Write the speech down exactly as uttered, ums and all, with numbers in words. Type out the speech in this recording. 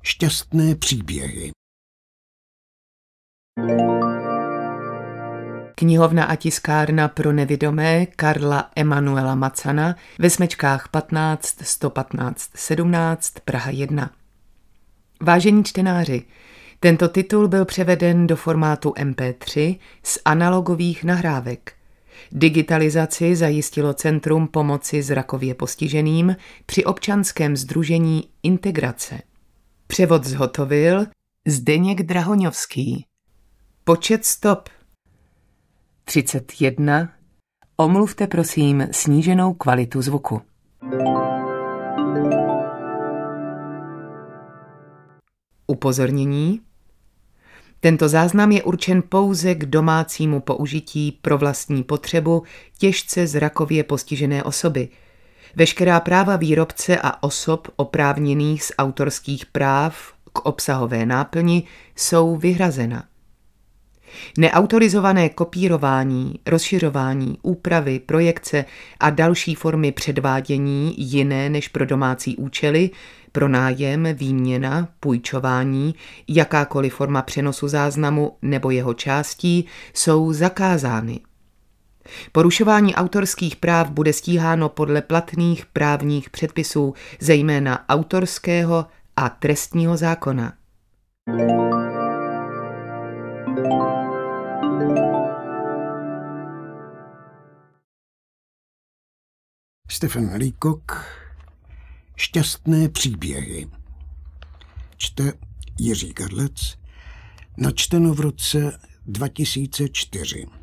Šťastné příběhy. Knihovna a tiskárna pro nevidomé Karla Emanuela Macana ve smečkách patnáct sto patnáct sedmnáct Praha jedna. Vážení čtenáři, tento titul byl převeden do formátu em pé tři z analogových nahrávek. Digitalizaci zajistilo Centrum pomoci zrakově postiženým při občanském sdružení Integrace. Převod zhotovil Zdeněk Drahoňovský. Počet stop třicet jedna. Omluvte prosím sníženou kvalitu zvuku. Upozornění. Tento záznam je určen pouze k domácímu použití pro vlastní potřebu těžce zrakově postižené osoby. Veškerá práva výrobce a osob oprávněných z autorských práv k obsahové náplni jsou vyhrazena. Neautorizované kopírování, rozšiřování, úpravy, projekce a další formy předvádění jiné než pro domácí účely, pronájem, výměna, půjčování, jakákoliv forma přenosu záznamu nebo jeho částí jsou zakázány. Porušování autorských práv bude stíháno podle platných právních předpisů, zejména autorského a trestního zákona. Stephen Leacock. Šťastné příběhy. Čte Jiří Kadlec. Načteno v roce dva tisíce čtyři.